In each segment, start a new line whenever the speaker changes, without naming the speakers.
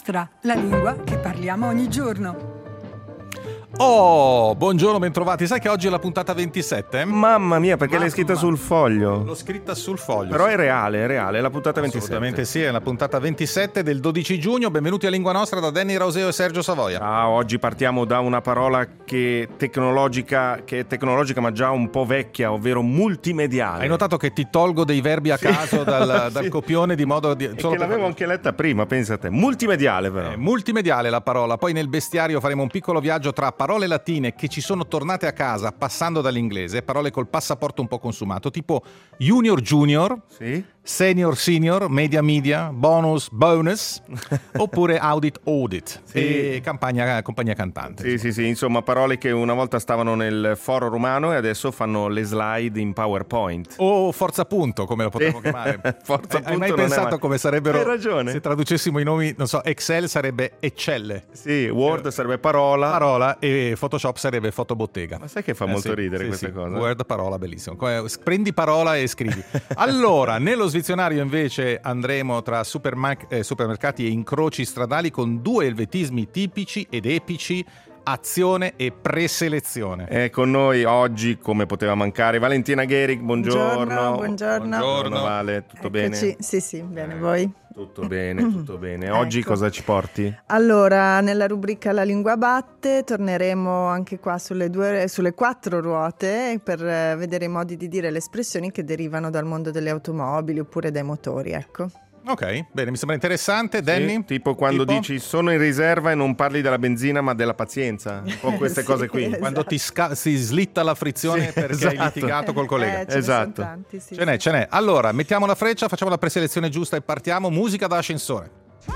Nostra, la lingua che parliamo ogni giorno.
Oh, buongiorno, bentrovati. Sai che oggi è la puntata 27?
Mamma mia, perché l'hai scritta sul foglio?
L'ho scritta sul foglio.
Però è reale, è la puntata 27.
Assolutamente sì, è la puntata 27 del 12 giugno. Benvenuti a Lingua Nostra da Danny Rauseo e Sergio Savoia.
Ciao, oggi partiamo da una parola che è tecnologica ma già un po' vecchia, ovvero multimediale.
Hai notato che ti tolgo dei verbi a caso dal copione di modo di...
Che l'avevo anche letta prima, pensa a te. Multimediale però.
Multimediale la parola. Poi nel bestiario faremo un piccolo viaggio tra parole latine che ci sono tornate a casa passando dall'inglese, parole col passaporto un po' consumato, tipo junior,
sì?
senior, media, bonus, oppure audit
sì.
E compagnia cantante.
Sì, insomma parole che una volta stavano nel foro romano e adesso fanno le slide in PowerPoint.
O forza punto, come lo potremmo chiamare. Hai mai pensato come sarebbero?
Hai ragione.
Se traducessimo i nomi, non so, Excel sarebbe Eccelle.
Sì, Word sarebbe parola
e Photoshop sarebbe fotobottega.
Ma sai che fa molto ridere queste cose?
Word parola, bellissimo. Prendi parola e scrivi. Allora, nello svizionario invece andremo tra supermercati e incroci stradali con due elvetismi tipici ed epici: azione e preselezione.
Con noi oggi, come poteva mancare, Valentina Gheric, buongiorno.
Buongiorno
Vale, tutto
Eccoci.
bene?
Sì, bene, voi?
Tutto bene. Oggi
Ecco.
cosa ci porti?
Allora, nella rubrica La lingua batte torneremo anche qua sulle 4 ruote per vedere i modi di dire le espressioni che derivano dal mondo delle automobili oppure dai motori, ecco.
Ok, bene, mi sembra interessante. Danny?
Sì, tipo quando dici sono in riserva e non parli della benzina ma della pazienza, un po' queste cose qui.
Esatto.
Quando si slitta la frizione perché hai litigato col collega.
Ce ne sono
Esatto.
tanti, sì,
Ce n'è. Allora, mettiamo la freccia, facciamo la preselezione giusta e partiamo. Musica da ascensore.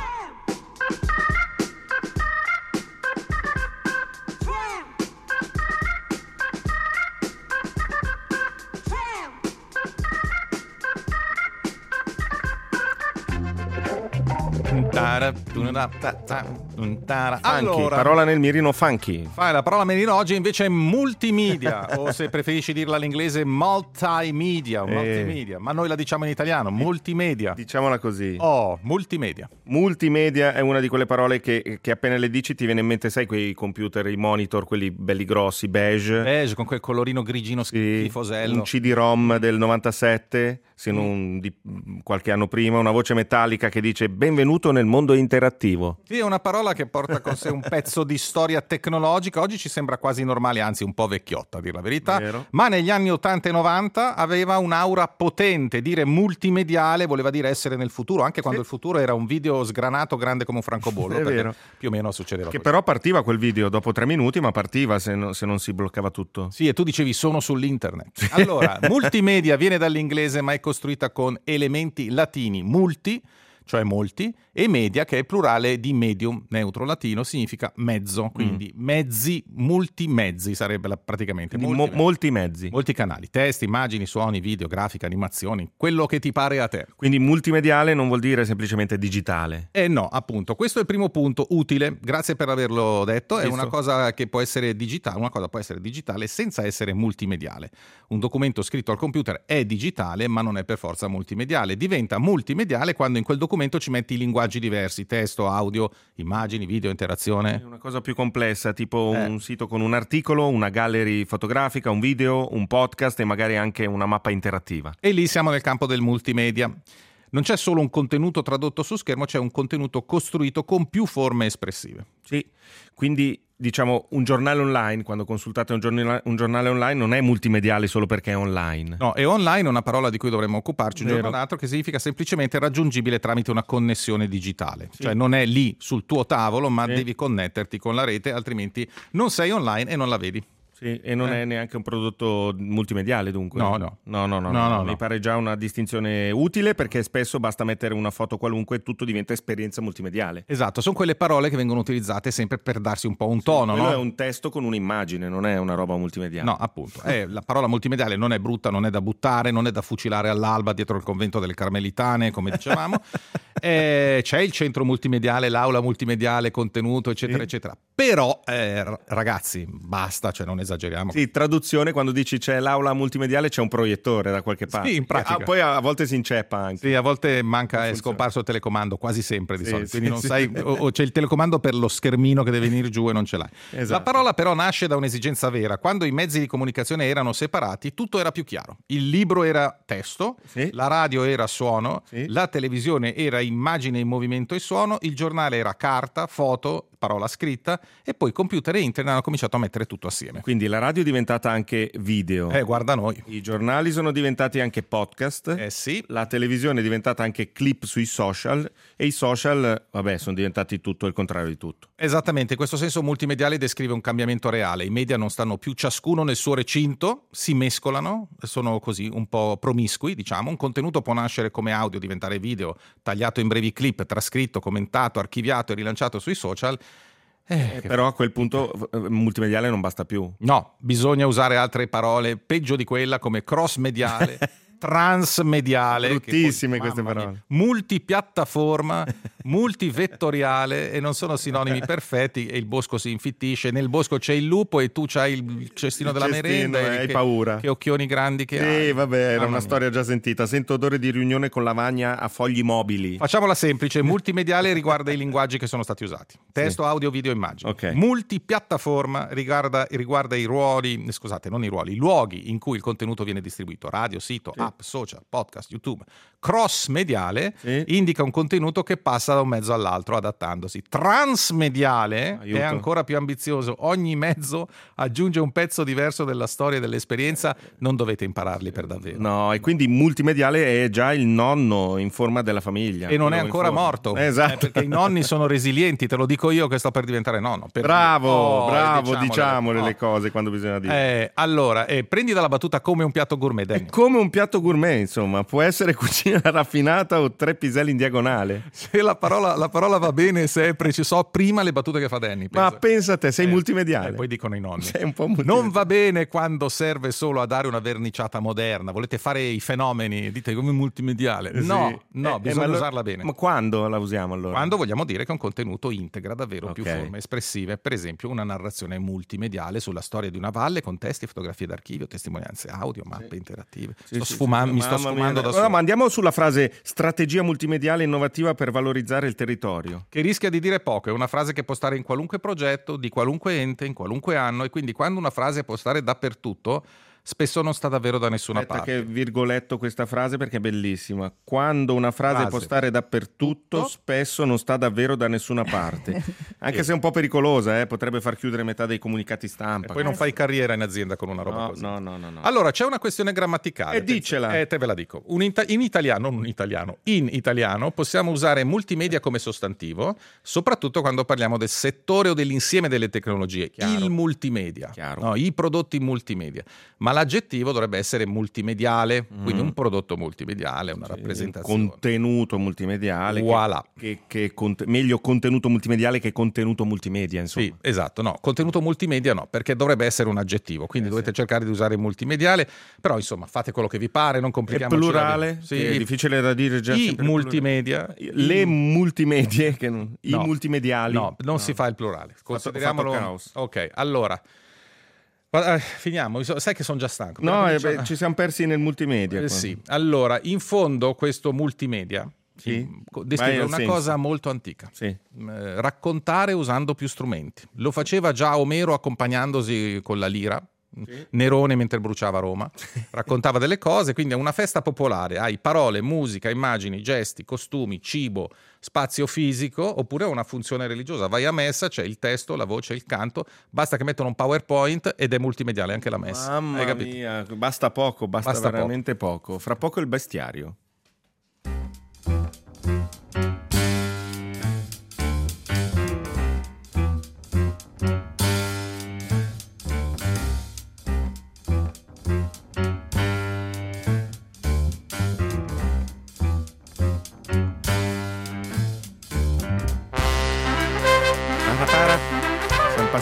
Funky, parola nel mirino funky.
La parola merino oggi invece è multimedia, o se preferisci dirla all'inglese multimedia, ma noi la diciamo in italiano, multimedia.
Diciamola così.
Multimedia.
Multimedia è una di quelle parole che appena le dici ti viene in mente, sai, quei computer, i monitor, quelli belli grossi, beige
Con quel colorino grigino schifosello.
Un CD-ROM del 97, se non di qualche anno prima, una voce metallica che dice benvenuto nel mondo interattivo.
Sì, è una parola che porta con sé un pezzo di storia tecnologica. Oggi ci sembra quasi normale, anzi un po' vecchiotta a dire la verità.
Vero.
Ma negli anni 80 e 90 aveva un'aura potente. Dire multimediale voleva dire essere nel futuro, anche quando il futuro era un video sgranato grande come un francobollo.
È vero.
Più o meno succedeva
Che
così.
però partiva quel video dopo 3 minuti, ma partiva se non si bloccava tutto.
Sì, e tu dicevi sono sull'internet. Allora, multimedia viene dall'inglese ma è costruita con elementi latini, multi, cioè molti, e media, che è il plurale di medium, neutro latino, significa mezzo, quindi mezzi, multimezzi sarebbe praticamente.
Molti mezzi.
Molti canali, testi, immagini, suoni, video, grafica, animazioni, quello che ti pare a te.
Quindi multimediale non vuol dire semplicemente digitale.
No, appunto, questo è il primo punto utile, grazie per averlo detto. È una cosa che può essere digitale, una cosa può essere digitale senza essere multimediale. Un documento scritto al computer è digitale, ma non è per forza multimediale. Diventa multimediale quando in quel documento ci metti i linguaggi diversi, testo, audio, immagini, video, interazione.
È una cosa più complessa, tipo un sito con un articolo, una gallery fotografica, un video, un podcast e magari anche una mappa interattiva.
E lì siamo nel campo del multimedia. Non c'è solo un contenuto tradotto su schermo, c'è un contenuto costruito con più forme espressive.
Sì, quindi diciamo un giornale online, quando consultate un giornale online non è multimediale solo perché è online.
No, e online è una parola di cui dovremmo occuparci un
Vero.
giorno o l'altro, che significa semplicemente raggiungibile tramite una connessione digitale.
Sì.
Cioè non è lì sul tuo tavolo, ma
Sì.
devi connetterti con la rete, altrimenti non sei online e non la vedi.
Sì, e non è neanche un prodotto multimediale dunque.
No.
Mi pare già una distinzione utile, perché spesso basta mettere una foto qualunque e tutto diventa esperienza multimediale.
Esatto, sono quelle parole che vengono utilizzate sempre per darsi un po' un tono,
Quello
no?
è un testo con un'immagine, non è una roba multimediale.
No, appunto. La parola multimediale non è brutta, non è da buttare, non è da fucilare all'alba dietro il convento delle Carmelitane, come dicevamo. c'è il centro multimediale, l'aula multimediale, contenuto, eccetera, eccetera. Però, ragazzi, basta, cioè non esageriamo.
Sì, traduzione, quando dici c'è l'aula multimediale c'è un proiettore da qualche parte.
Sì, in pratica.
Poi a volte si inceppa anche.
Sì, a volte manca, è scomparso il telecomando, quasi sempre di solito. Quindi non sai, o c'è il telecomando per lo schermino che deve venire giù e non ce l'hai.
Esatto.
La parola però nasce da un'esigenza vera. Quando i mezzi di comunicazione erano separati, tutto era più chiaro. Il libro era testo, la radio era suono, la televisione era immagine in movimento e suono, il giornale era carta, foto, parola scritta, e poi computer e internet hanno cominciato a mettere tutto assieme.
Quindi la radio è diventata anche video.
Guarda noi.
I giornali sono diventati anche podcast.
Sì.
La televisione è diventata anche clip sui social, e i social, vabbè, sono diventati tutto il contrario di tutto.
Esattamente, in questo senso multimediale descrive un cambiamento reale. I media non stanno più ciascuno nel suo recinto, si mescolano, sono così un po' promiscui, diciamo. Un contenuto può nascere come audio, diventare video, tagliato in brevi clip, trascritto, commentato, archiviato e rilanciato sui social.
Però a quel punto multimediale non basta più.
No, bisogna usare altre parole peggio di quella, come cross-mediale, transmediale.
Bruttissime queste parole.
Multipiattaforma, multivettoriale, e non sono sinonimi perfetti, e il bosco si infittisce. Nel bosco c'è il lupo e tu c'hai il cestino della merenda.
Hai paura.
Che occhioni grandi che hai.
Sì, vabbè, era una storia già sentita. Sento odore di riunione con lavagna a fogli mobili.
Facciala semplice. Multimediale riguarda i linguaggi che sono stati usati. Testo, audio, video, immagini.
Okay.
Multipiattaforma riguarda i ruoli, scusate, non i ruoli, i luoghi in cui il contenuto viene distribuito. Radio, sito, app, social, podcast, YouTube. Cross-mediale indica un contenuto che passa da un mezzo all'altro adattandosi. Transmediale è ancora più ambizioso. Ogni mezzo aggiunge un pezzo diverso della storia e dell'esperienza. Non dovete impararli per davvero.
No, e quindi multimediale è già il nonno in forma della famiglia.
E non è ancora morto.
Esatto.
Perché i nonni sono resilienti, te lo dico io che sto per diventare nonno.
Bravo, diciamole le cose quando bisogna dire.
Allora, prendi dalla battuta come un piatto gourmet, Danny.
Come un piatto gourmet, insomma, può essere cucina raffinata o 3 piselli in diagonale.
Se la parola va bene, se è preciso, prima le battute che fa Danny.
Ma pensa a te, sei multimediale.
Poi dicono i nonni.
Sei un po' multimediale.
Non va bene quando serve solo a dare una verniciata moderna. Volete fare i fenomeni, dite come multimediale. No, bisogna usarla bene.
Ma quando la usiamo allora?
Quando vogliamo dire che un contenuto integra davvero più forme espressive. Per esempio una narrazione multimediale sulla storia di una valle con testi, fotografie d'archivio, testimonianze audio, mappe interattive. Mi sto sfumando da solo.
Ma andiamo sulla frase strategia multimediale innovativa per valorizzare il territorio.
Che rischia di dire poco, è una frase che può stare in qualunque progetto, di qualunque ente, in qualunque anno, e quindi quando una frase può stare dappertutto, spesso non sta davvero da nessuna parte.
Che virgoletto questa frase perché è bellissima. Quando una frase può stare dappertutto, spesso non sta davvero da nessuna parte. Anche se è un po' pericolosa, potrebbe far chiudere metà dei comunicati stampa.
E poi non fai carriera in azienda con una roba così.
No.
Allora, c'è una questione grammaticale.
Dicela.
Te ve la dico. In italiano possiamo usare multimedia come sostantivo, soprattutto quando parliamo del settore o dell'insieme delle tecnologie.
Chiaro.
Il multimedia.
Chiaro.
I prodotti multimedia. Ma l'aggettivo dovrebbe essere multimediale, quindi un prodotto multimediale, una rappresentazione.
Contenuto multimediale.
Voilà.
Meglio contenuto multimediale che contenuto multimedia, insomma.
Sì, esatto. No, contenuto multimedia no, perché dovrebbe essere un aggettivo, quindi dovete cercare di usare multimediale, però insomma fate quello che vi pare, non complichiamoci.
È plurale?
Sì.
È difficile da dire già.
I multimedia.
Le multimedie, i multimediali.
No, non si fa il plurale. Consideriamolo.
Fatto caos.
Ok, allora. Finiamo, sai che sono già stanco.
Ci siamo persi nel multimedia.
Sì, allora, in fondo questo multimedia descrive una cosa molto antica. Raccontare usando più strumenti. Lo faceva già Omero accompagnandosi con la lira. Nerone mentre bruciava Roma, raccontava delle cose, quindi è una festa popolare, hai parole, musica, immagini, gesti, costumi, cibo, spazio fisico, oppure una funzione religiosa, vai a messa, c'è il testo, la voce, il canto, basta che mettono un PowerPoint ed è multimediale anche la messa.
Mamma mia, basta poco, basta veramente poco. Fra poco il bestiario.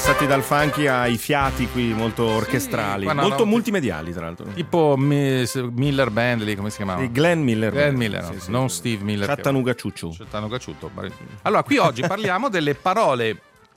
Passati dal funky ai fiati qui molto orchestrali, molto multimediali tra l'altro.
Tipo Miller Band lì, come si chiamava?
Glenn Miller.
No? Sì, non Steve Miller.
Chattanooga Ciucciu.
Allora, qui oggi parliamo delle parole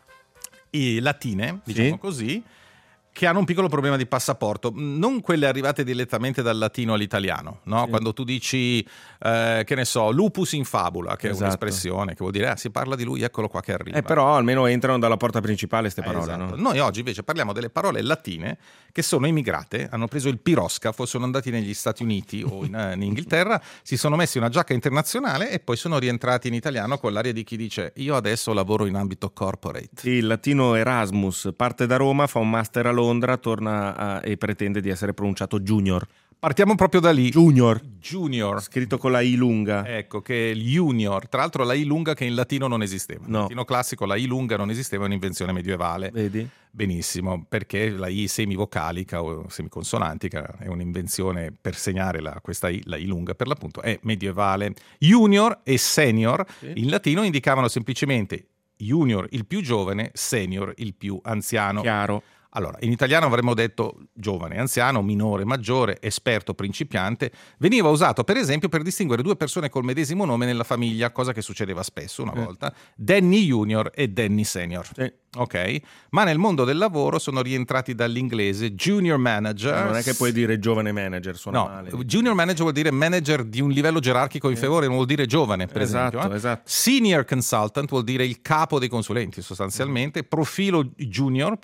latine, diciamo così, che hanno un piccolo problema di passaporto, non quelle arrivate direttamente dal latino all'italiano, no? Sì. Quando tu dici, che ne so, lupus in fabula, che è un'espressione che vuol dire si parla di lui, eccolo qua che arriva.
Però almeno entrano dalla porta principale queste parole.
Esatto. No? Noi oggi invece parliamo delle parole latine che sono immigrate, hanno preso il piroscafo, sono andati negli Stati Uniti o in Inghilterra, si sono messi una giacca internazionale e poi sono rientrati in italiano con l'aria di chi dice io adesso lavoro in ambito corporate.
Sì, il latino Erasmus parte da Roma, fa un master a Londra, torna e pretende di essere pronunciato junior.
Partiamo proprio da lì.
Junior.
Scritto
con la I lunga.
Ecco, che è il junior. Tra l'altro la I lunga che in latino non esisteva.
No.
In latino classico la I lunga non esisteva, è un'invenzione medievale.
Vedi?
Benissimo, perché la I semivocalica o semiconsonantica è un'invenzione per segnare questa I, la I lunga per l'appunto, è medievale. Junior e senior in latino indicavano semplicemente junior il più giovane, senior il più anziano.
Chiaro.
Allora, in italiano avremmo detto giovane, anziano, minore, maggiore, esperto, principiante. Veniva usato, per esempio, per distinguere due persone col medesimo nome nella famiglia, cosa che succedeva spesso una volta, Danny Junior e Danny Senior.
Sì.
Ok? Ma nel mondo del lavoro sono rientrati dall'inglese junior manager.
Non è che puoi dire giovane manager, suona male.
Junior manager vuol dire manager di un livello gerarchico inferiore, non vuol dire giovane, per esempio.
Esatto.
Senior consultant vuol dire il capo dei consulenti, sostanzialmente. Profilo junior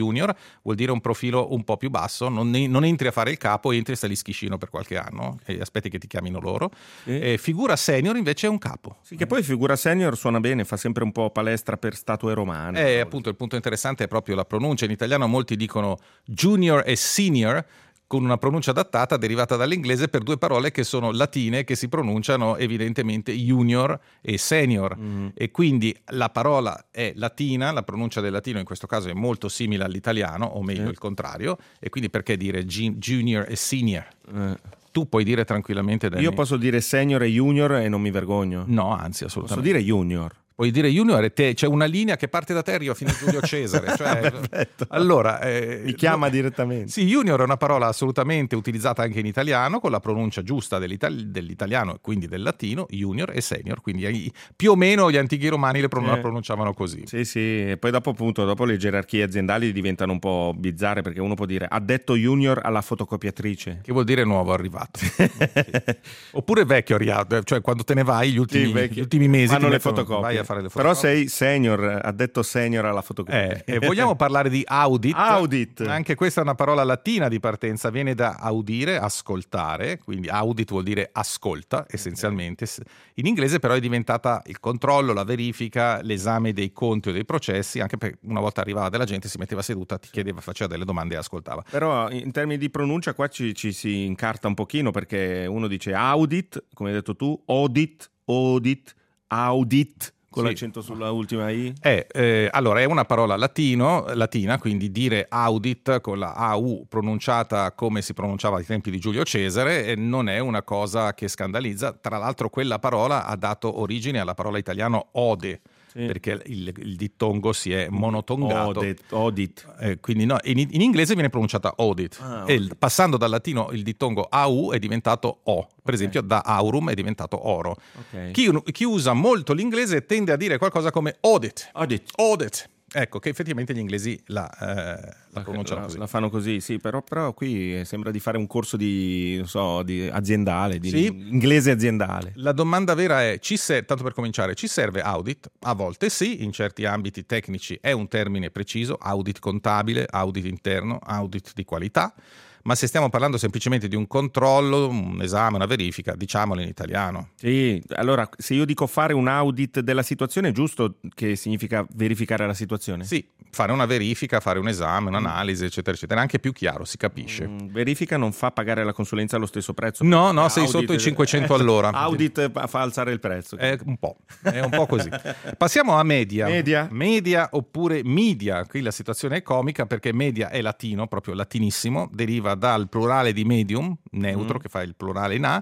vuol dire un profilo un po' più basso, non entri a fare il capo, entri e stai lì schiscino per qualche anno e aspetti che ti chiamino loro. Figura senior invece è un capo.
Sì, che poi figura senior suona bene, fa sempre un po' palestra per statue romane.
Appunto il punto interessante è proprio la pronuncia. In italiano molti dicono junior e senior con una pronuncia adattata derivata dall'inglese per due parole che sono latine, che si pronunciano evidentemente junior e senior. E quindi la parola è latina, la pronuncia del latino in questo caso è molto simile all'italiano, o meglio il contrario, e quindi perché dire junior e senior? Tu puoi dire tranquillamente Danny.
Io posso dire senior e junior e non mi vergogno.
No, anzi, assolutamente.
Posso dire junior.
Puoi dire junior e c'è una linea che parte da te e arriva fino a Giulio Cesare.
Perfetto.
Allora,
mi chiama direttamente.
Sì, junior è una parola assolutamente utilizzata anche in italiano, con la pronuncia giusta dell'italiano e quindi del latino, junior e senior. Quindi più o meno gli antichi romani la pronunciavano così.
Sì, e poi dopo le gerarchie aziendali diventano un po' bizzarre, perché uno può dire addetto junior alla fotocopiatrice.
Che vuol dire nuovo arrivato. Oppure vecchio arrivato, cioè quando te ne vai gli ultimi mesi
fanno le fotocopie.
Fare le
però sei senior, addetto senior alla fotocopia.
E vogliamo parlare di audit.
Audit.
Anche questa è una parola latina di partenza, viene da audire, ascoltare, quindi audit vuol dire ascolta essenzialmente. In inglese però è diventata il controllo, la verifica, l'esame dei conti o dei processi, anche perché una volta arrivava della gente, si metteva seduta, ti chiedeva, faceva delle domande e ascoltava.
Però in termini di pronuncia qua ci si incarta un pochino, perché uno dice audit, come hai detto tu, audit, audit, con l'accento sulla ultima I?
Allora, è una parola latina, quindi dire audit con la AU pronunciata come si pronunciava ai tempi di Giulio Cesare non è una cosa che scandalizza. Tra l'altro quella parola ha dato origine alla parola italiano ode, perché il dittongo si è monotongato.
Audit.
Quindi no, in inglese viene pronunciata audit. E passando dal latino il dittongo AU è diventato O. Per esempio da aurum è diventato oro. Chi usa molto l'inglese tende a dire qualcosa come audit. Ecco, che effettivamente gli inglesi la pronunciano così.
La fanno così, sì, però qui sembra di fare un corso di aziendale, inglese aziendale.
La domanda vera è, tanto per cominciare, ci serve audit? A volte sì, in certi ambiti tecnici è un termine preciso, audit contabile, audit interno, audit di qualità. Ma se stiamo parlando semplicemente di un controllo, un esame, una verifica, diciamolo in italiano.
Sì, allora se io dico fare un audit della situazione, è giusto che significa verificare la situazione?
Sì, fare una verifica, fare un esame, un'analisi, eccetera, eccetera. È anche più chiaro, si capisce.
Verifica non fa pagare la consulenza allo stesso prezzo?
No, sei sotto i 500 all'ora.
Audit fa alzare il prezzo.
È un po' così. Passiamo a media. Media oppure media. Qui la situazione è comica perché media è latino, proprio latinissimo, deriva dal plurale di medium, neutro, che fa il plurale in A.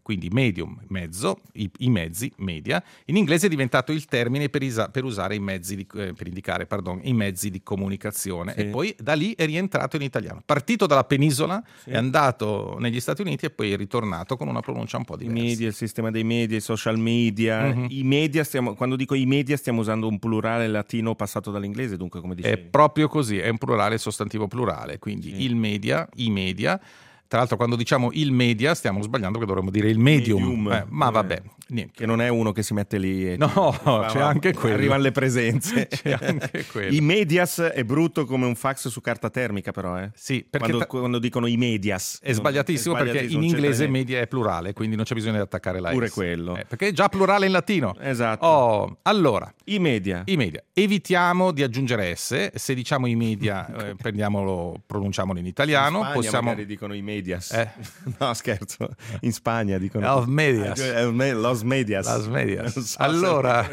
quindi medium, mezzo, i mezzi, media. In inglese è diventato il termine per usare i mezzi per indicare, i mezzi di comunicazione, e poi da lì è rientrato in italiano. Partito dalla penisola, è andato negli Stati Uniti e poi è ritornato con una pronuncia un po' diversa.
I media, il sistema dei media, i social media. I media quando dico i media stiamo usando un plurale latino passato dall'inglese, dunque, come dicevi.
È proprio così, è un plurale, sostantivo plurale, quindi il media, i media. Tra l'altro, quando diciamo il media stiamo sbagliando, perché dovremmo dire il medium. Ma vabbè, niente.
Che non è uno che si mette lì e
c'è anche quello.
Arrivano le presenze.
C'è anche quello.
I medias è brutto come un fax su carta termica, però.
Sì, perché
quando dicono i medias.
È sbagliatissimo, perché in inglese media è plurale, quindi non c'è bisogno di attaccare la S.
Pure quello.
Perché è già plurale in latino.
Esatto.
Allora.
I media.
Evitiamo di aggiungere S. Se diciamo i media, pronunciamolo in italiano.
In Spagna magari dicono i media. No, scherzo. In Spagna dicono
Los medias.
Los medias.
So, allora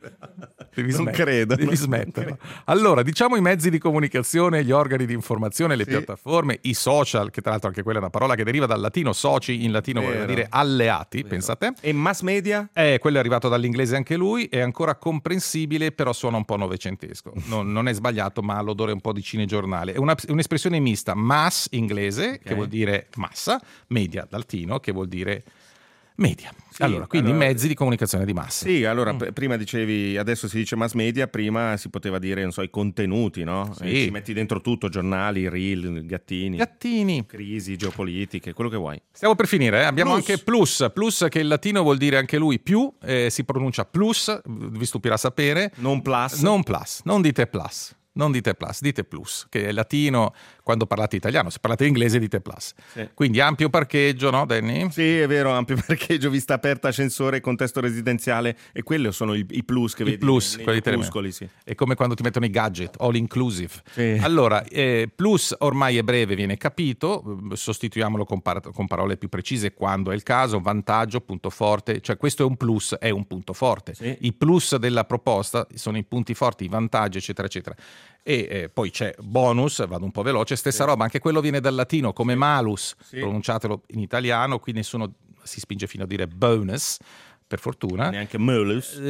devi smetterlo. Allora, diciamo i mezzi di comunicazione, gli organi di informazione, le piattaforme, i social, che tra l'altro anche quella è una parola che deriva dal latino. Soci in latino vuol dire alleati. Pensate.
E mass media?
Quello è arrivato dall'inglese anche lui, è ancora comprensibile, però suona un po' novecentesco. Non è sbagliato, ma ha l'odore un po' di cinegiornale. È un'espressione mista: mass inglese, che vuol dire massa, media latino, che vuol dire media. Quindi mezzi di comunicazione di massa.
Sì, allora prima dicevi, adesso si dice mass media, prima si poteva dire, non so, i contenuti, no?
Sì.
Ci metti dentro tutto, giornali, reel, gattini, crisi geopolitiche, quello che vuoi.
Stiamo per finire, abbiamo anche plus, che in latino vuol dire anche lui più, si pronuncia plus, vi stupirà sapere.
Non plus,
non dite plus. Non dite plus, dite plus, che è latino quando parlate italiano. Se parlate inglese dite plus. Sì. Quindi ampio parcheggio, no Danny?
Sì, è vero, ampio parcheggio, vista aperta, ascensore, contesto residenziale, e quelli sono i plus che vedi
quelli
opuscoli, sì.
È come quando ti mettono i gadget, all inclusive.
Sì.
Allora, plus ormai è breve, viene capito, sostituiamolo con parole più precise quando è il caso: vantaggio, punto forte, cioè questo è un plus, è un punto forte. Sì. I plus della proposta sono i punti forti, i vantaggi, eccetera, eccetera. E poi c'è bonus, vado un po' veloce, stessa roba, anche quello viene dal latino come malus, pronunciatelo in italiano, qui nessuno si spinge fino a dire bonus, per fortuna.
Neanche malus.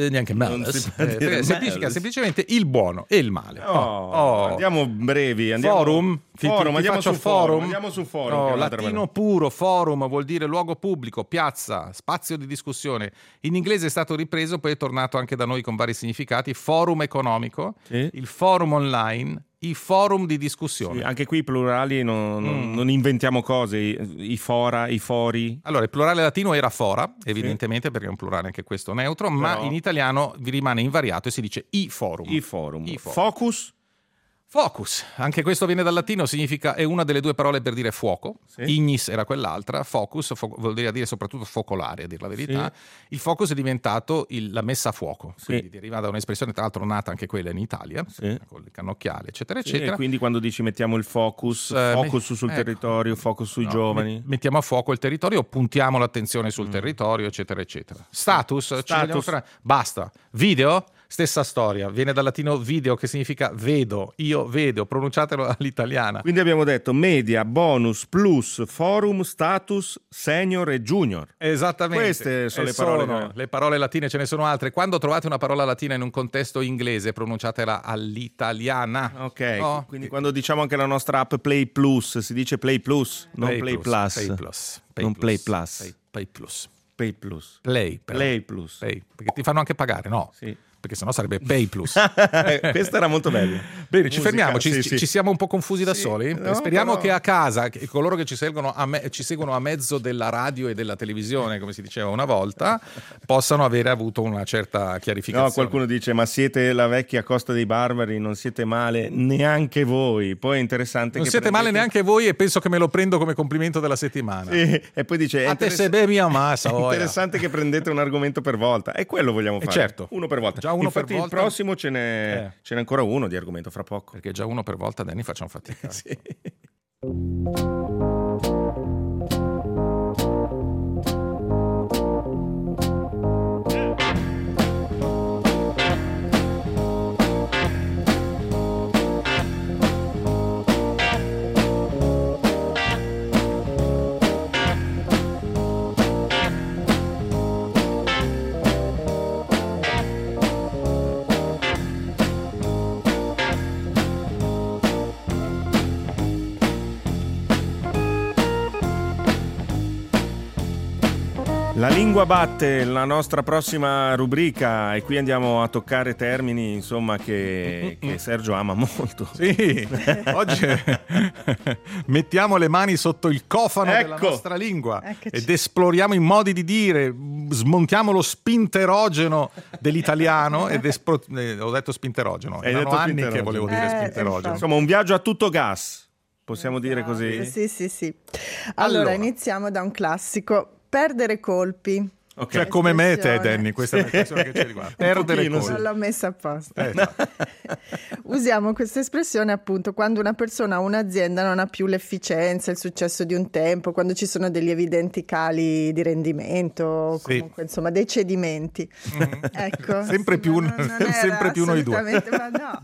Significa semplicemente il buono e il male.
Andiamo brevi.
Forum.
Andiamo sul forum.
Latino puro, forum vuol dire luogo pubblico, piazza, spazio di discussione. In inglese è stato ripreso, poi è tornato anche da noi con vari significati: forum economico, il forum online, i forum di discussione.
Sì, anche qui i plurali non inventiamo cose, i fora, i fori.
Allora, il plurale latino era fora, evidentemente, perché è un plurale anche questo neutro, ma in italiano vi rimane invariato e si dice i forum.
I forum.
Focus, anche questo viene dal latino, è una delle due parole per dire fuoco. Ignis era quell'altra, focus vuol dire soprattutto focolare, a dire la verità. Il focus è diventato la messa a fuoco, quindi deriva da un'espressione tra l'altro nata anche quella in Italia, con il cannocchiale, eccetera, eccetera.
E quindi quando dici mettiamo il focus sul territorio, focus sui giovani.
Mettiamo a fuoco il territorio, puntiamo l'attenzione sul territorio, eccetera, eccetera. Status. Basta. Video? Stessa storia, viene dal latino video, che significa vedo, io vedo, pronunciatelo all'italiana.
Quindi abbiamo detto media, bonus, plus, forum, status, senior e junior.
Esattamente.
Queste sono le parole.
Le parole latine, ce ne sono altre. Quando trovate una parola latina in un contesto inglese, pronunciatela all'italiana.
Ok, quindi quando diciamo anche la nostra app Play Plus, si dice Play Plus, non Play Plus. Non Play Plus.
Play Plus.
Pay Plus.
Play Plus. Perché ti fanno anche pagare, no?
Sì.
Perché sennò sarebbe Pay Plus.
Questa era molto bella.
Bene, ci fermiamo, ci siamo un po' confusi da soli. No, speriamo che a casa, coloro che ci seguono a mezzo della radio e della televisione, come si diceva una volta, possano avere avuto una certa chiarificazione.
No, qualcuno dice: ma siete la vecchia Costa dei Barbari, non siete male neanche voi. Poi è interessante
non siete male neanche voi, e penso che me lo prendo come complimento della settimana.
Sì, e poi dice:
a te se bevi a massa.
È interessante che prendete un argomento per volta, e quello vogliamo fare.
Certo.
Uno per volta.
Già uno
Infatti
per volta.
Il prossimo ce n'è ancora uno di argomento fra poco.
Perché già uno per volta, Danny, facciamo fatica.
Sì. La lingua batte, la nostra prossima rubrica, e qui andiamo a toccare termini, insomma, che Sergio ama molto.
Sì, oggi mettiamo le mani sotto il cofano della nostra lingua ed esploriamo i modi di dire, smontiamo lo spinterogeno dell'italiano ho detto spinterogeno, erano anni che volevo dire spinterogeno.
Insomma, un viaggio a tutto gas, possiamo dire così?
Sì. Allora, iniziamo da un classico. Perdere colpi.
Cioè come me te, Danny, questa è l'espressione che ci riguarda. Perdere colpi.
Non l'ho messa apposta. Usiamo questa espressione appunto quando una persona o un'azienda non ha più l'efficienza, il successo di un tempo, quando ci sono degli evidenti cali di rendimento, comunque insomma dei cedimenti. Ecco.
Sempre più noi due.
Ma no.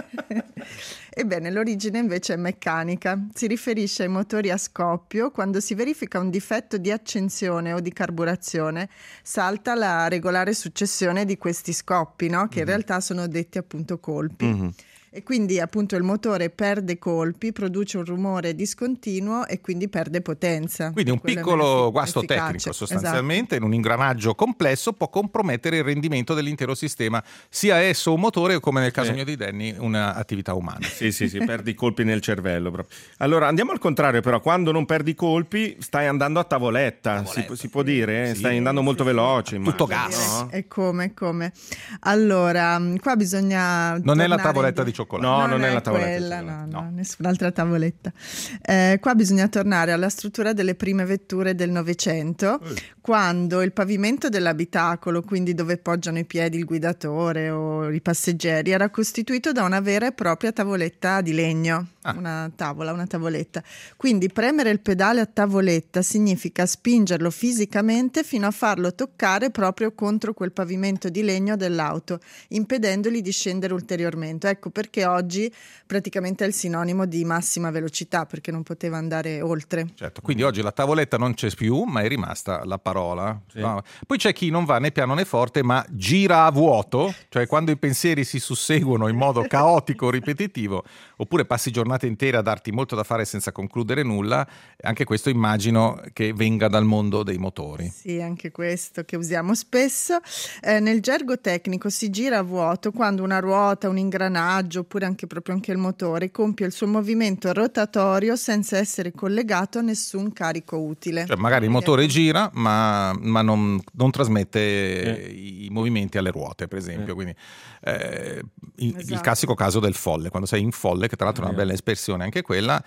Ebbene, l'origine invece è meccanica. Si riferisce ai motori a scoppio. Quando si verifica un difetto di accensione o di carburazione, salta la regolare successione di questi scoppi, no? Che in realtà sono detti appunto colpi. E quindi appunto il motore perde colpi, produce un rumore discontinuo e quindi perde potenza.
Quindi un piccolo guasto tecnico sostanzialmente, in un ingranaggio complesso può compromettere il rendimento dell'intero sistema, sia esso un motore come nel caso mio di Danny un'attività umana.
Sì, perdi colpi nel cervello proprio. Allora andiamo al contrario, però quando non perdi colpi stai andando a tavoletta. Si può dire? Stai andando molto veloce.
Tutto gas.
No? E come? Allora, qua bisogna...
Non è la tavoletta di cioccolato.
No, non è la tavoletta.
Quella, no, nessun'altra tavoletta. Qua bisogna tornare alla struttura delle prime vetture del Novecento, quando il pavimento dell'abitacolo, quindi dove poggiano i piedi il guidatore o i passeggeri, era costituito da una vera e propria tavoletta di legno. Una tavoletta. Quindi premere il pedale a tavoletta significa spingerlo fisicamente fino a farlo toccare proprio contro quel pavimento di legno dell'auto, impedendogli di scendere ulteriormente. Ecco perché oggi praticamente è il sinonimo di massima velocità, perché non poteva andare oltre.
Certo, quindi oggi la tavoletta non c'è più, ma è rimasta la parola. Sì. No. Poi c'è chi non va né piano né forte, ma gira a vuoto, cioè quando i pensieri si susseguono in modo caotico, ripetitivo, oppure passi giornate intere a darti molto da fare senza concludere nulla. Anche questo immagino che venga dal mondo dei motori.
Sì, anche questo che usiamo spesso. Nel gergo tecnico si gira a vuoto quando una ruota, un ingranaggio oppure anche il motore compie il suo movimento rotatorio senza essere collegato a nessun carico utile.
Cioè magari il motore gira ma non trasmette i movimenti alle ruote, per esempio. Quindi il classico caso del folle, quando sei in folle, che tra l'altro è una bella espressione anche quella,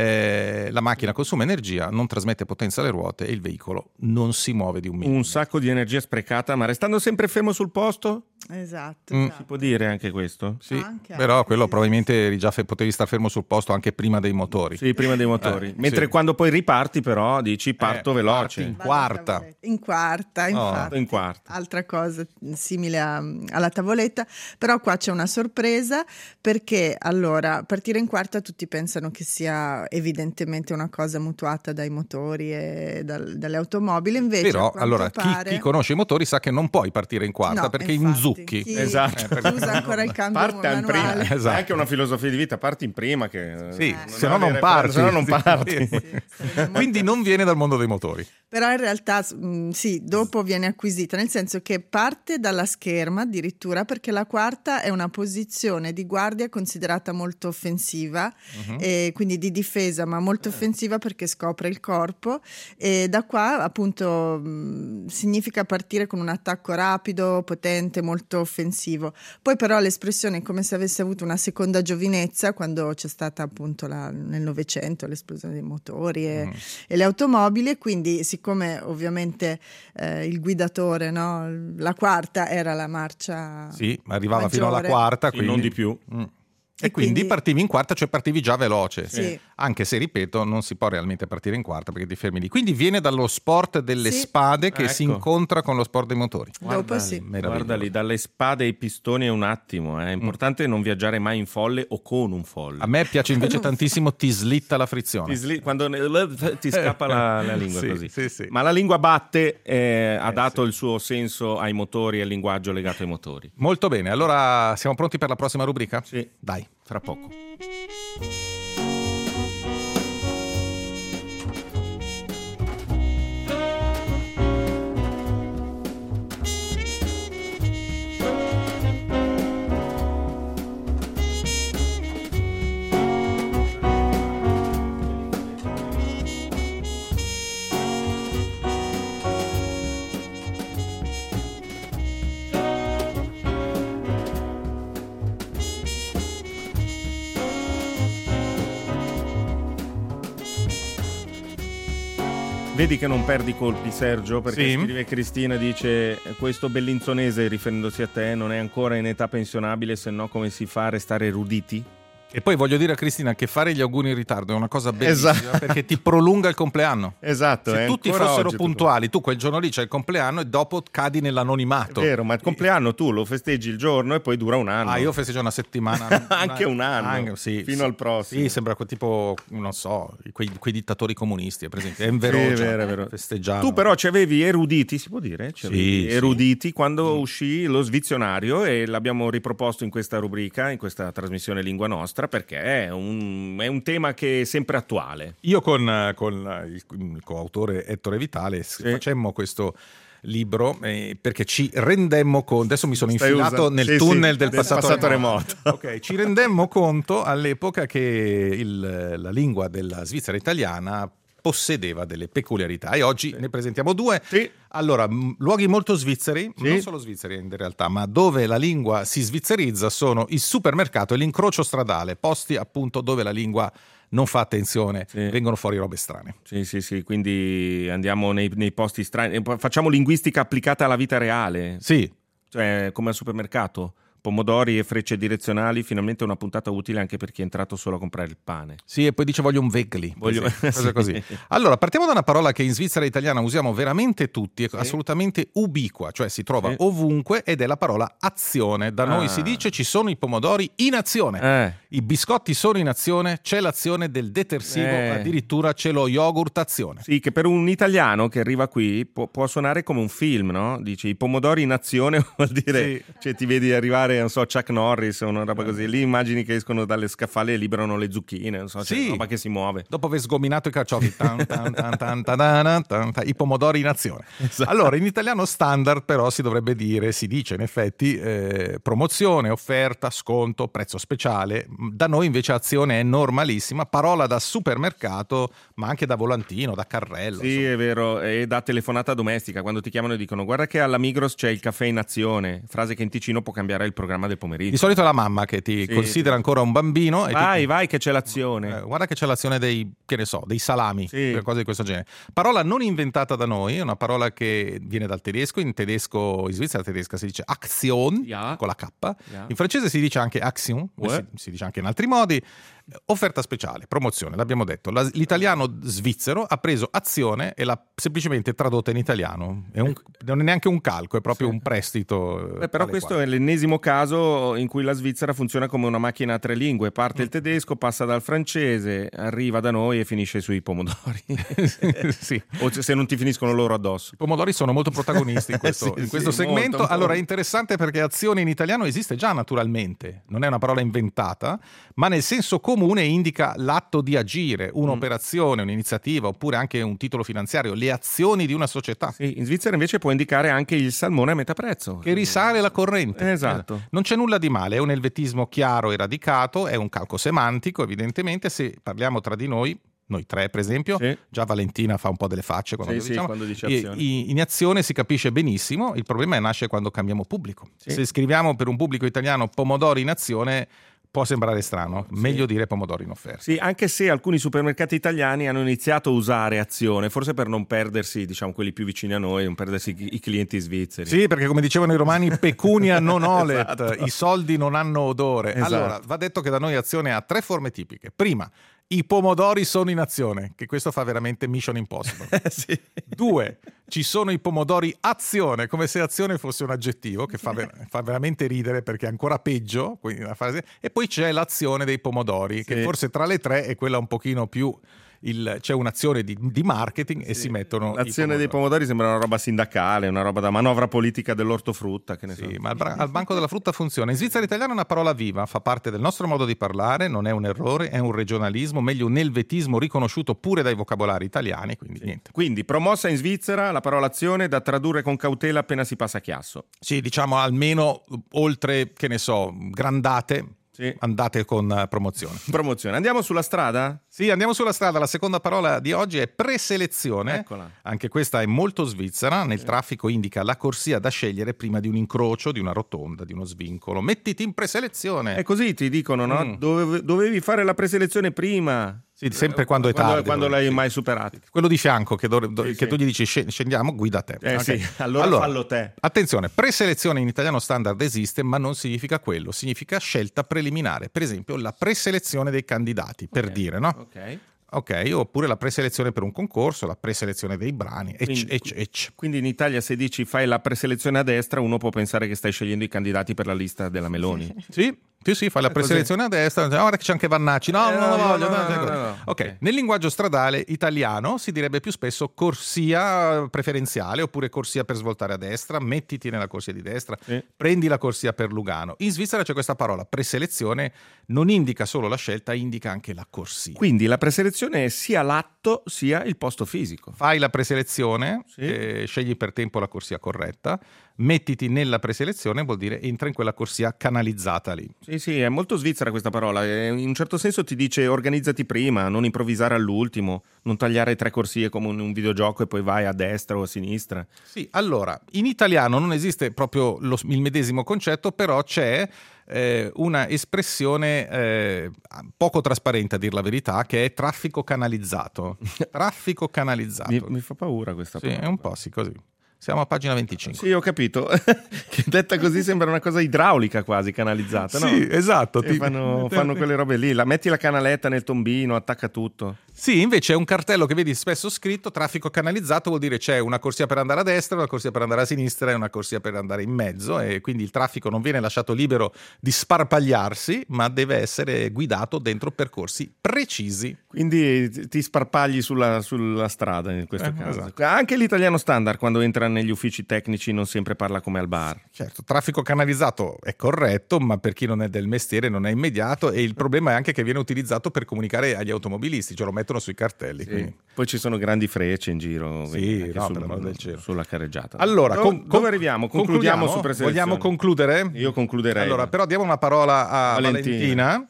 la macchina consuma energia, non trasmette potenza alle ruote e il veicolo non si muove di un minuto.
Un sacco di energia sprecata, ma restando sempre fermo sul posto?
Esatto.
Si può dire anche questo?
Sì, però quello probabilmente già potevi star fermo sul posto anche prima dei motori.
Sì, prima dei motori. Mentre quando poi riparti però dici parto veloce.
In quarta.
In quarta. Altra cosa simile alla tavoletta, però qua c'è una sorpresa, perché allora partire in quarta tutti pensano che sia evidentemente una cosa mutuata dai motori e dalle automobili, invece
però allora chi conosce i motori sa che non puoi partire in quarta, perché inzuppi.
Esatto.
Usa ancora il cambio manuale.
Esatto. È anche una filosofia di vita, parti in prima che
se no non parti.
Sì.
Quindi non viene dal mondo dei motori.
Però in realtà dopo viene acquisita, nel senso che parte dalla scherma addirittura, perché la quarta è una posizione di guardia considerata molto offensiva, e quindi di difesa, ma molto offensiva perché scopre il corpo, e da qua appunto significa partire con un attacco rapido, potente, molto offensivo. Poi però l'espressione è come se avesse avuto una seconda giovinezza quando c'è stata appunto nel Novecento l'esplosione dei motori e le automobili, e quindi siccome ovviamente il guidatore, no? La quarta era la marcia
arrivava
maggiore,
fino alla quarta, quindi
non di più.
E quindi partivi in quarta, cioè partivi già veloce.
Sì.
Anche se, ripeto, non si può realmente partire in quarta perché ti fermi lì. Quindi viene dallo sport delle spade che si incontra con lo sport dei motori.
Guardali, dalle spade ai pistoni è un attimo. È importante non viaggiare mai in folle o con un folle.
A me piace invece tantissimo ti slitta la frizione.
Quando ti scappa la lingua così.
Sì.
Ma la lingua batte ha dato il suo senso ai motori e al linguaggio legato ai motori.
Molto bene, allora siamo pronti per la prossima rubrica?
Sì.
Dai, fra poco.
Vedi che non perdi colpi, Sergio, perché scrive Cristina, dice: questo bellinzonese, riferendosi a te, non è ancora in età pensionabile, se no come si fa a restare eruditi?
E poi voglio dire a Cristina che fare gli auguri in ritardo è una cosa bellissima, perché ti prolunga il compleanno.
Esatto.
Se tutti fossero puntuali, tu quel giorno lì c'è il compleanno e dopo cadi nell'anonimato.
È vero, ma il compleanno tu lo festeggi il giorno e poi dura un anno.
Io festeggio una settimana.
Anche un anno, fino al prossimo.
Sì, sembra tipo, non so, quei dittatori comunisti, per esempio. È vero. Festeggiavano.
Tu però ci avevi eruditi, si può dire? Eruditi quando uscì lo svizionario, e l'abbiamo riproposto in questa rubrica, in questa trasmissione Lingua Nostra, perché è un tema che è sempre attuale.
Io con il coautore Ettore Vitale facemmo questo libro perché ci rendemmo conto, adesso mi sono infilato nel tunnel del passato remoto. Okay, ci rendemmo conto all'epoca che la lingua della Svizzera italiana possedeva delle peculiarità, e oggi ne presentiamo due. Allora, luoghi molto svizzeri, non solo svizzeri in realtà, ma dove la lingua si svizzerizza sono il supermercato e l'incrocio stradale, posti appunto dove la lingua non fa attenzione, vengono fuori robe strane.
Sì, quindi andiamo nei posti strani, facciamo linguistica applicata alla vita reale. Cioè, come al supermercato. Pomodori e frecce direzionali, finalmente una puntata utile anche per chi è entrato solo a comprare il pane.
Sì, e poi dice voglio un vegli. Così. Allora, partiamo da una parola che in Svizzera italiana usiamo veramente tutti, è assolutamente ubiqua, cioè si trova ovunque, ed è la parola azione. Da noi si dice ci sono i pomodori in azione. I biscotti sono in azione, c'è l'azione del detersivo, addirittura c'è lo yogurt azione.
Sì, che per un italiano che arriva qui può suonare come un film, no? Dici i pomodori in azione vuol dire, cioè ti vedi arrivare, non so, Chuck Norris o una roba così, lì immagini che escono dalle scaffali e liberano le zucchine, non so, c'è una roba che si muove.
Dopo aver sgominato i carciofi, i pomodori in azione. Esatto. Allora, in italiano standard però si dice in effetti promozione, offerta, sconto, prezzo speciale. Da noi invece azione è normalissima, parola da supermercato, ma anche da volantino, da carrello.
Sì, insomma. È vero, e da telefonata domestica, quando ti chiamano e dicono guarda che alla Migros c'è il caffè in azione, frase che in Ticino può cambiare il programma del pomeriggio.
Di solito è la mamma che ti considera ancora un bambino e
vai che c'è l'azione.
Guarda che c'è l'azione dei salami, cose di questo genere. Parola non inventata da noi, è una parola che viene dal tedesco. In Svizzera tedesca si dice Aktion con la K. In francese si dice anche Action, si dice anche in altri modi. Offerta speciale, promozione, l'abbiamo detto. L'italiano svizzero ha preso azione e l'ha semplicemente tradotta in italiano. Non è neanche un calco, è proprio un prestito.
Però questo è l'ennesimo caso in cui la Svizzera funziona come una macchina a tre lingue. Parte il tedesco, passa dal francese, arriva da noi e finisce sui pomodori. O se non ti finiscono loro addosso.
I pomodori sono molto protagonisti in questo segmento. Molto. Allora è interessante perché azione in italiano esiste già naturalmente, non è una parola inventata, ma nel senso comune indica l'atto di agire, un'operazione, un'iniziativa, oppure anche un titolo finanziario, le azioni di una società.
In Svizzera invece può indicare anche il salmone a metà prezzo,
che risale la corrente.
Esatto.
Non c'è nulla di male, è un elvetismo chiaro e radicato, è un calco semantico, evidentemente. Se parliamo tra di noi tre per esempio, già Valentina fa un po' delle facce quando diciamo.
Quando dice azione.
In azione si capisce benissimo, il problema nasce quando cambiamo pubblico. Se scriviamo per un pubblico italiano pomodori in azione può sembrare strano, meglio dire pomodori in offerta.
Sì, anche se alcuni supermercati italiani hanno iniziato a usare azione, forse per non perdersi, diciamo, quelli più vicini a noi, non perdersi i clienti svizzeri.
Sì, perché come dicevano i romani, pecunia non olet, esatto. I soldi non hanno odore. Esatto. Allora, va detto che da noi azione ha 3 forme tipiche. Prima, i pomodori sono in azione, che questo fa veramente Mission Impossible. 2, ci sono i pomodori azione, come se azione fosse un aggettivo, che fa veramente ridere perché è ancora peggio. Quindi una frase. E poi c'è l'azione dei pomodori, che forse tra le 3 è quella un pochino più... c'è un'azione di marketing e si mettono
l'azione dei pomodori sembra una roba sindacale, una roba da manovra politica dell'ortofrutta, che ne so.
Ma al banco della frutta funziona. In Svizzera italiana è una parola viva, fa parte del nostro modo di parlare, non è un errore, è un regionalismo, meglio un elvetismo riconosciuto pure dai vocabolari italiani, quindi niente.
Quindi promossa in Svizzera la parola azione, da tradurre con cautela appena si passa a chiasso.
Sì, diciamo almeno oltre, che ne so, grandate. Andate con promozione.
Andiamo sulla strada?
Sì, andiamo sulla strada. La seconda parola di oggi è preselezione.
Eccola.
Anche questa è molto svizzera. Nel traffico indica la corsia da scegliere prima di un incrocio, di una rotonda, di uno svincolo. Mettiti in preselezione.
È così, ti dicono, no? Dovevi fare la preselezione prima.
Sì, sempre quando è tardi.
Quando l'hai mai superato.
Quello di fianco che tu gli dici scendiamo, guida te.
Okay. Sì, allora fallo te.
Attenzione, preselezione in italiano standard esiste, ma non significa quello, significa scelta preliminare. Per esempio la preselezione dei candidati, per dire, no? Ok, oppure la preselezione per un concorso, la preselezione dei brani,
Quindi in Italia se dici fai la preselezione a destra, uno può pensare che stai scegliendo i candidati per la lista della Meloni.
Sì, fai la preselezione a destra, ora che c'è anche Vannacci, non lo voglio. No. Ok, nel linguaggio stradale italiano si direbbe più spesso corsia preferenziale oppure corsia per svoltare a destra, mettiti nella corsia di destra, prendi la corsia per Lugano. In Svizzera c'è questa parola, preselezione, non indica solo la scelta, indica anche la corsia.
Quindi la preselezione è sia l'atto sia il posto fisico.
Fai la preselezione, scegli per tempo la corsia corretta, mettiti nella preselezione vuol dire entra in quella corsia canalizzata lì.
Sì, è molto svizzera questa parola. In un certo senso ti dice organizzati prima, non improvvisare all'ultimo, non tagliare 3 corsie come in un videogioco e poi vai a destra o a sinistra.
Sì, allora, in italiano non esiste proprio il medesimo concetto, però c'è una espressione poco trasparente, a dir la verità, che è traffico canalizzato. Traffico canalizzato.
Mi fa paura questa parola.
Sì, è un po' così. Siamo a pagina 25.
Sì, ho capito. Che detta così sembra una cosa idraulica quasi, canalizzata, no?
Sì, esatto.
Fanno quelle robe lì. Metti la canaletta nel tombino, attacca tutto.
Sì, invece è un cartello che vedi spesso scritto traffico canalizzato, vuol dire c'è una corsia per andare a destra, una corsia per andare a sinistra e una corsia per andare in mezzo, e quindi il traffico non viene lasciato libero di sparpagliarsi, ma deve essere guidato dentro percorsi precisi.
Quindi ti sparpagli sulla strada in questo caso. Esatto. Anche l'italiano standard quando entra negli uffici tecnici non sempre parla come al bar.
Certo, traffico canalizzato è corretto, ma per chi non è del mestiere non è immediato, e il problema è anche che viene utilizzato per comunicare agli automobilisti, cioè lo mettono sui cartelli.
Sì. Poi ci sono grandi frecce in giro
sulla
carreggiata.
Allora,
dove arriviamo? Concludiamo su preselezione.
Vogliamo concludere?
Io concluderei.
Allora, però diamo una parola a Valentina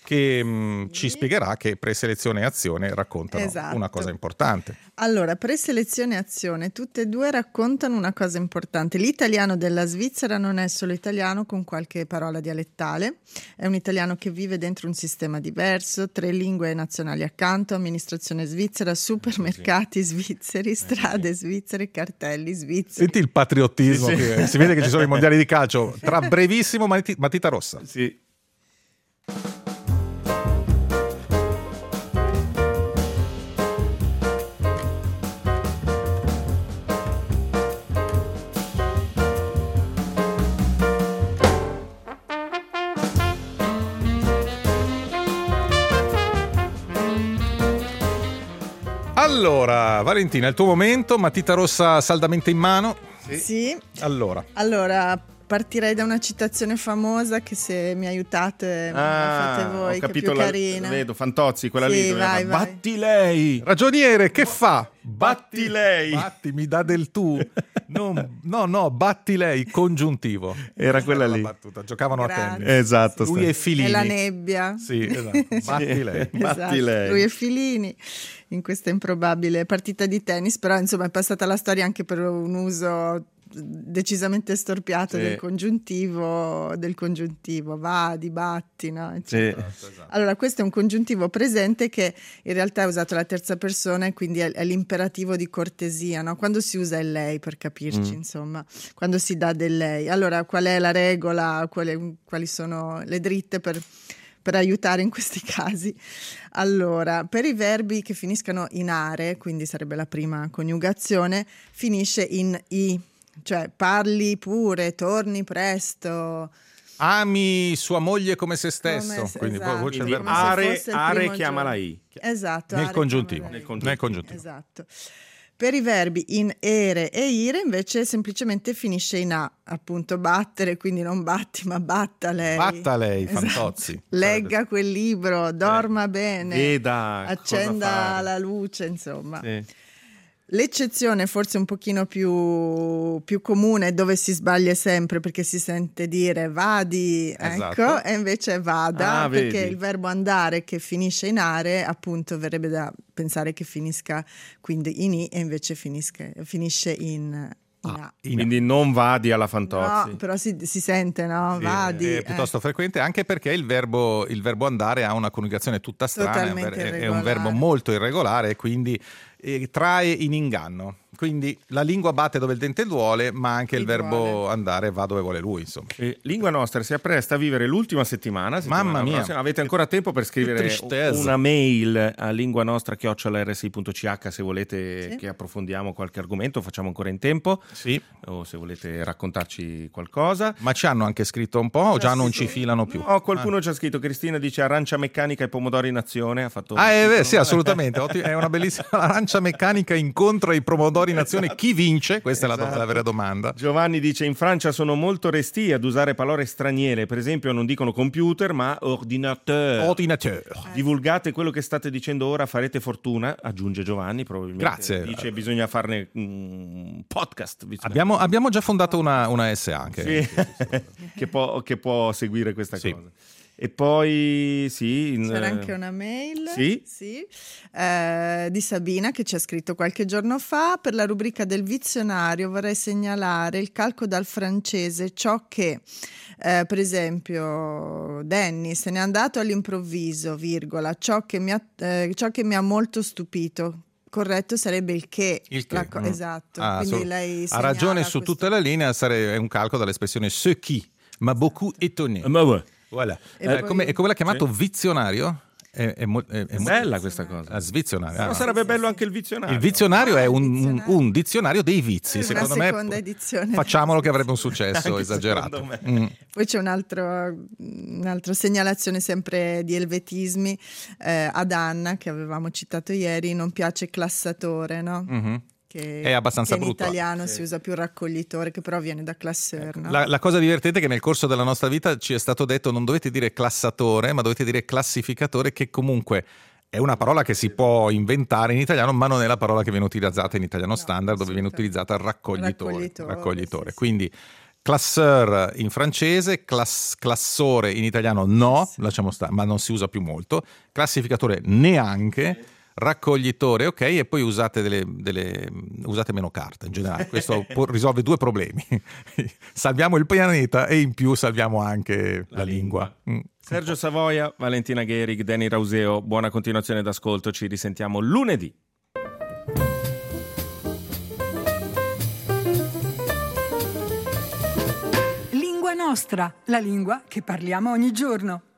che ci spiegherà che preselezione e azione raccontano una cosa importante.
Allora, preselezione e azione, tutte e due raccontano una cosa importante. L'italiano della Svizzera non è solo italiano con qualche parola dialettale, è un italiano che vive dentro un sistema diverso, 3 lingue nazionali accanto, amministrazione svizzera, supermercati svizzeri, strade svizzere, cartelli svizzeri.
Senti il patriottismo, che si vede che ci sono i mondiali di calcio, tra brevissimo matita rossa.
Sì.
Allora, Valentina, è il tuo momento, matita rossa saldamente in mano.
Sì.
Allora,
partirei da una citazione famosa che se mi aiutate fate voi,
ho capito,
che è più carina.
Vedo, Fantozzi, quella
sì,
lì.
Vai.
Batti lei!
Ragioniere, che fa?
Batti lei!
Batti, mi dà del tu. No, batti lei, congiuntivo.
Era quella lì.
Battuta. Giocavano
Grazie.
a tennis.
Esatto.
Lui e Filini.
È la nebbia.
Sì, esatto. Batti lei.
Batti lei.
Lui e Filini in questa improbabile partita di tennis, però insomma è passata la storia anche per un uso decisamente storpiato del congiuntivo, vadi, batti, no? Eccetera.
Esatto.
Allora, questo è un congiuntivo presente che in realtà è usato alla terza persona e quindi è l'imperativo di cortesia, no? Quando si usa il lei, per capirci, insomma, quando si dà del lei. Allora, qual è la regola, quali sono le dritte per aiutare in questi casi? Allora, per i verbi che finiscano in are, quindi sarebbe la prima coniugazione, finisce in i. Cioè parli pure, torni presto,
ami sua moglie come se stesso, quindi
esatto,
voce al verbo.
Are chiama la i.
Esatto,
nel congiuntivo.
Esatto. Per i verbi in ere e ire invece semplicemente finisce in a, appunto battere, quindi non batti ma batta lei.
Batta lei,
esatto.
Fantozzi.
Legga quel libro, dorma bene,
veda,
accenda la luce, insomma.
Sì.
L'eccezione forse un pochino più comune, dove si sbaglia sempre perché si sente dire vadi,
esatto.
Ecco, e invece vada, perché
vedi.
il verbo andare che finisce in are appunto verrebbe da pensare che finisca quindi in i e invece finisce in
Quindi non vadi alla Fantozzi.
No, però si sente, no?
Sì,
vadi.
È piuttosto frequente, anche perché il verbo andare ha una coniugazione tutta strana, è un verbo molto irregolare, quindi trae in inganno. Quindi la lingua batte dove il dente duole, ma anche il verbo andare va dove vuole lui, insomma.
Lingua Nostra si appresta a vivere l'ultima settimana.
Mamma mia.
Prossima. Avete ancora tempo per scrivere una mail a linguanostra@rsi.ch se volete che approfondiamo qualche argomento, facciamo ancora in tempo.
Sì.
O se volete raccontarci qualcosa.
Ma ci hanno anche scritto un po' o già non ci filano più?
No, qualcuno ci ha scritto. Cristina dice arancia meccanica e pomodori in azione. Ha fatto
sì, assolutamente. È una bellissima arancia meccanica incontra i pomodori in azione. Chi vince? Questa è la vera domanda.
Giovanni dice in Francia sono molto restii ad usare parole straniere, per esempio non dicono computer ma ordinateur. Divulgate quello che state dicendo ora, farete fortuna, aggiunge Giovanni probabilmente.
Grazie.
Dice bisogna farne un podcast.
Abbiamo già fondato una SA anche.
Sì. che può seguire questa cosa. E poi
c'era anche una mail
sì?
Di Sabina che ci ha scritto qualche giorno fa: per la rubrica del vizionario vorrei segnalare il calco dal francese, ciò che per esempio Danny se n'è andato all'improvviso, virgola, ciò che mi ha molto stupito. Corretto sarebbe il che. Esatto. Quindi lei
ha ragione su tutta la linea, è un calco dall'espressione ce qui m'a beaucoup étonné. Voilà. Come l'ha chiamato? Sì. Vizionario? È
bella questa cosa.
Svizionario.
Ma sarebbe bello anche il vizionario.
Il vizionario è un dizionario dei vizi. Secondo me facciamolo che avrebbe un successo esagerato.
Poi c'è un'altra segnalazione sempre di elvetismi ad Anna che avevamo citato ieri. Non piace classatore, no? Mm-hmm.
È abbastanza brutto.
In italiano si usa più raccoglitore, che però viene da classeur. No?
La cosa divertente è che nel corso della nostra vita ci è stato detto non dovete dire classatore, ma dovete dire classificatore, che comunque è una parola che si può inventare in italiano, ma non è la parola che viene utilizzata in italiano standard, dove viene utilizzata raccoglitore. Sì. Quindi classeur in francese, classore in italiano no, lasciamo stare, ma non si usa più molto, classificatore neanche. Raccoglitore, ok, e poi usate usate meno carta in generale. Questo risolve due problemi: salviamo il pianeta e in più salviamo anche la lingua.
Sergio Savoia, Valentina Gherig, Danny Rauseo, buona continuazione d'ascolto, ci risentiamo lunedì.
Lingua Nostra, la lingua che parliamo ogni giorno.